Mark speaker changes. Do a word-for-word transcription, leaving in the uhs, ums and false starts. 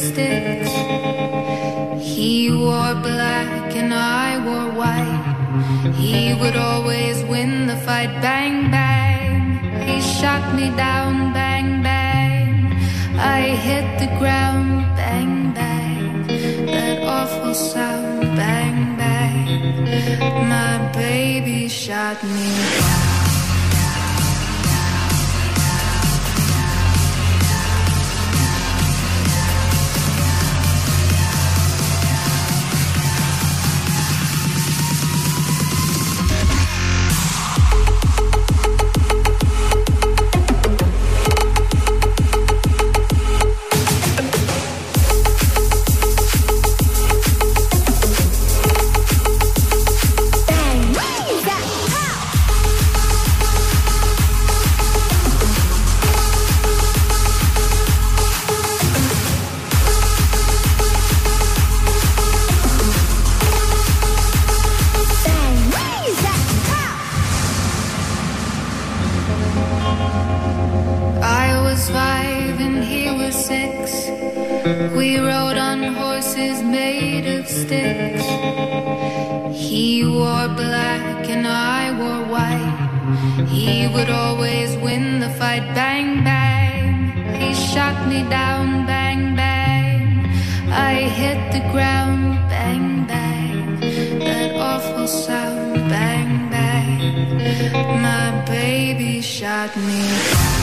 Speaker 1: sticks. He wore black and I wore white. He would always win the fight. Bang, bang. He shot me down. Bang, bang. I hit the ground. Bang, bang. That awful sound. Bang, bang. My baby shot me down. We rode on horses made of sticks. He wore black and I wore white. He would always win the fight. Bang, bang. He shot me down. Bang, bang. I hit the ground. Bang, bang. That awful sound. Bang, bang. My baby shot me down.